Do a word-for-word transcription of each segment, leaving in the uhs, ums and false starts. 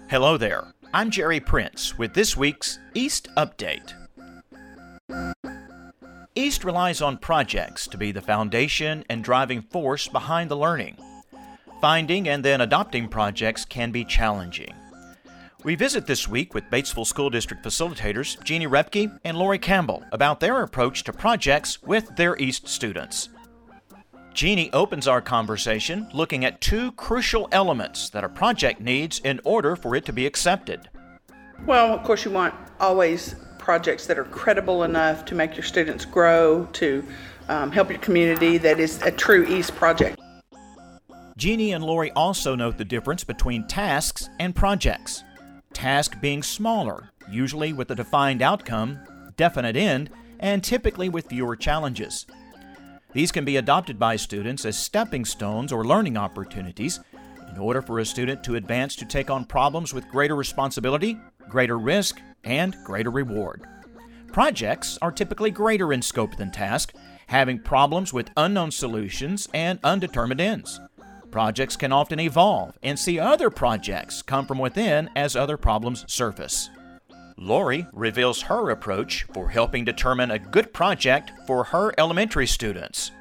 Hello there, I'm Jerry Prince with this week's East Update. East relies on projects to be the foundation and driving force behind the learning. Finding and then adopting projects can be challenging. We visit this week with Batesville School District facilitators Jeannie Repke and Lori Campbell about their approach to projects with their East students. Jeannie opens our conversation looking at two crucial elements that a project needs in order for it to be accepted. Well, of course, you want always projects that are credible enough to make your students grow, to um, help your community, that is a true East project. Jeannie and Lori also note the difference between tasks and projects. Task being smaller, usually with a defined outcome, definite end, and typically with fewer challenges. These can be adopted by students as stepping stones or learning opportunities in order for a student to advance to take on problems with greater responsibility, greater risk, and greater reward. Projects are typically greater in scope than tasks, having problems with unknown solutions and undetermined ends. Projects can often evolve and see other projects come from within as other problems surface. Lori reveals her approach for helping determine a good project for her elementary students.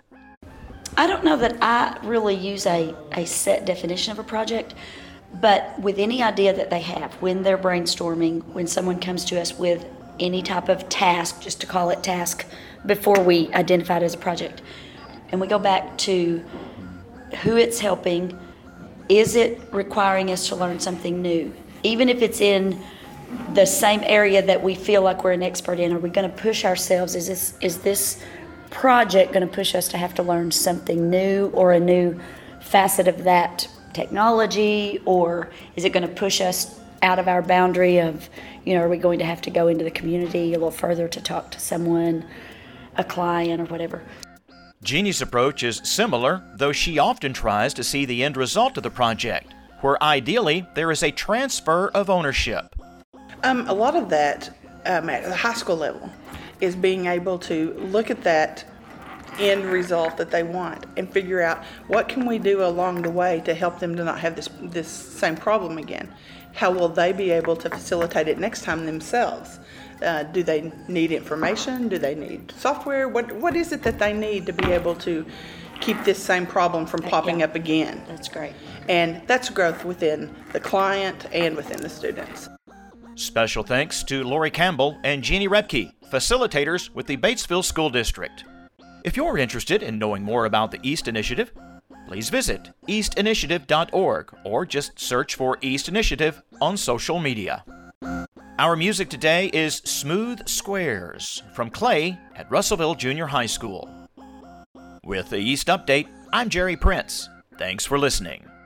I don't know that I really use a, a set definition of a project, but with any idea that they have, when they're brainstorming, when someone comes to us with any type of task, just to call it task, before we identify it as a project, and we go back to who it's helping, is it requiring us to learn something new? Even if it's in the same area that we feel like we're an expert in, are we going to push ourselves? Is this is this project going to push us to have to learn something new or a new facet of that technology, or is it going to push us out of our boundary of, you know, are we going to have to go into the community a little further to talk to someone, a client or whatever? Jeannie's approach is similar, though she often tries to see the end result of the project, where ideally there is a transfer of ownership. Um, a lot of that um, at the high school level is being able to look at that end result that they want and figure out what can we do along the way to help them to not have this this same problem again. How will they be able to facilitate it next time themselves? Uh, do they need information? Do they need software? What What is it that they need to be able to keep this same problem from popping yeah, up again? That's great. And that's growth within the client and within the students. Special thanks to Lori Campbell and Jeannie Repke, facilitators with the Batesville School District. If you're interested in knowing more about the East Initiative, please visit east initiative dot org or just search for East Initiative on social media. Our music today is Smooth Squares from Clay at Russellville Junior High School. With the East Update, I'm Jerry Prince. Thanks for listening.